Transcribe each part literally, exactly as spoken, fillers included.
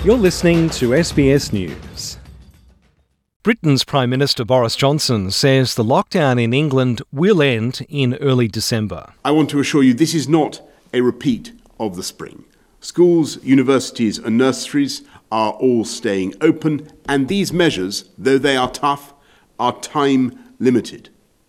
You're listening to S B S News. Britain's Prime Minister Boris Johnson says the lockdown in England will end in early December. I want to assure you this is not a repeat of the spring. Schools, universities and nurseries are all staying open, and these measures, though they are tough, are time limited.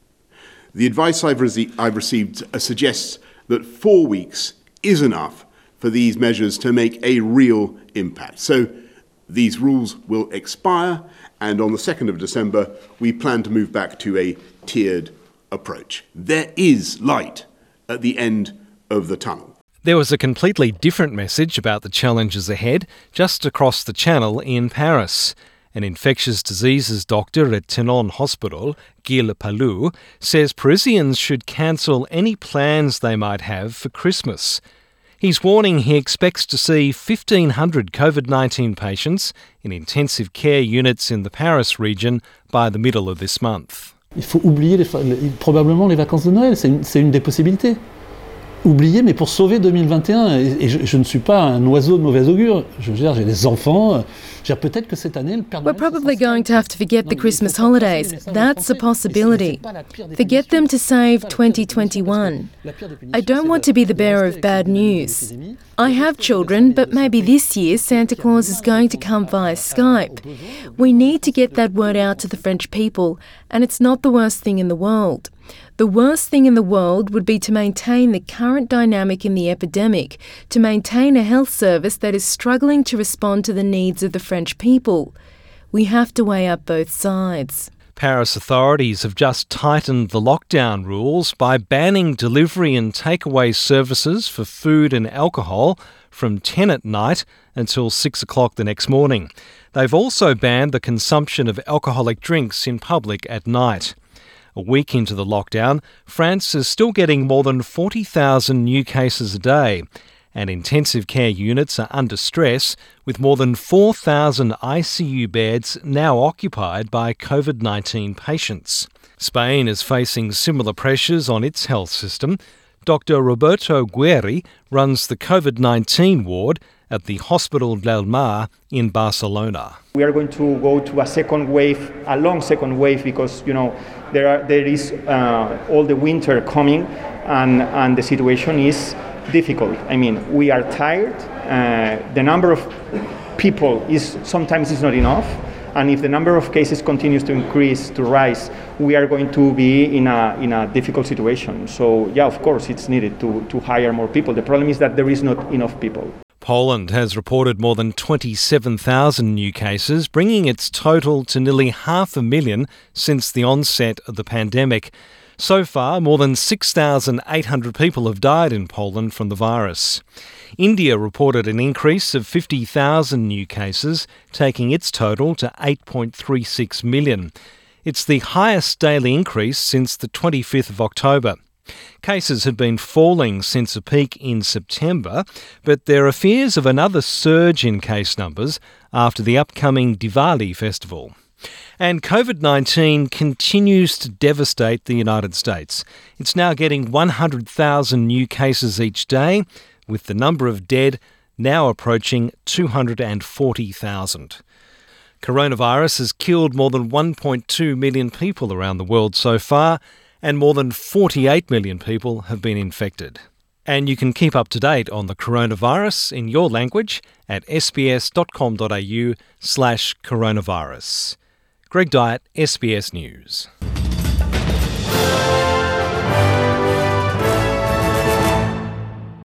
The advice I've, rece- I've received uh, suggests that four weeks is enough for these measures to make a real impact. So these rules will expire, and on the second of December, we plan to move back to a tiered approach. There is light at the end of the tunnel. There was a completely different message about the challenges ahead just across the channel in Paris. An infectious diseases doctor at Tenon Hospital, Gilles Palou, says Parisians should cancel any plans they might have for Christmas. He's warning he expects to see fifteen hundred COVID nineteen patients in intensive care units in the Paris region by the middle of this month. Il faut oublier les, probablement les vacances de Noël, c'est une, c'est une des possibilités. Oublier, mais pour sauver deux mille vingt et un. Et, et je, je ne suis pas un oiseau de mauvais augure. Je veux dire, j'ai des enfants. Je veux dire, peut-être que cette année, le Père Noël... We're probably going to have to forget the Christmas holidays. That's a possibility. Forget them to save twenty twenty-one. I don't want to be the bearer of bad news. I have children, but maybe this year Santa Claus is going to come via Skype. We need to get that word out to the French people, and it's not the worst thing in the world. The worst thing in the world would be to maintain the current dynamic in the epidemic, to maintain a health service that is struggling to respond to the needs of the French people. We have to weigh up both sides. Paris authorities have just tightened the lockdown rules by banning delivery and takeaway services for food and alcohol from ten at night until six o'clock the next morning. They've also banned the consumption of alcoholic drinks in public at night. A week into the lockdown, France is still getting more than forty thousand new cases a day, and intensive care units are under stress, with more than four thousand I C U beds now occupied by COVID nineteen patients. Spain is facing similar pressures on its health system. Doctor Roberto Guerri runs the COVID nineteen ward at the Hospital del Mar in Barcelona. We are going to go to a second wave, a long second wave, because, you know, there are there is uh, all the winter coming, and, and the situation is difficult. I mean, we are tired. Uh, the number of people is sometimes is not enough, and if the number of cases continues to increase, to rise, we are going to be in a in a difficult situation. So, yeah, of course, it's needed to to hire more people. The problem is that there is not enough people. Poland has reported more than twenty-seven thousand new cases, bringing its total to nearly half a million since the onset of the pandemic. So far, more than six thousand eight hundred people have died in Poland from the virus. India reported an increase of fifty thousand new cases, taking its total to eight point three six million. It's the highest daily increase since the twenty-fifth of October. Cases had been falling since a peak in September, but there are fears of another surge in case numbers after the upcoming Diwali festival. And COVID nineteen continues to devastate the United States. It's now getting one hundred thousand new cases each day, with the number of dead now approaching two hundred forty thousand. Coronavirus has killed more than one point two million people around the world so far, and more than forty-eight million people have been infected. And you can keep up to date on the coronavirus in your language at sbs.com.au slash coronavirus. Greg Dyett, S B S News.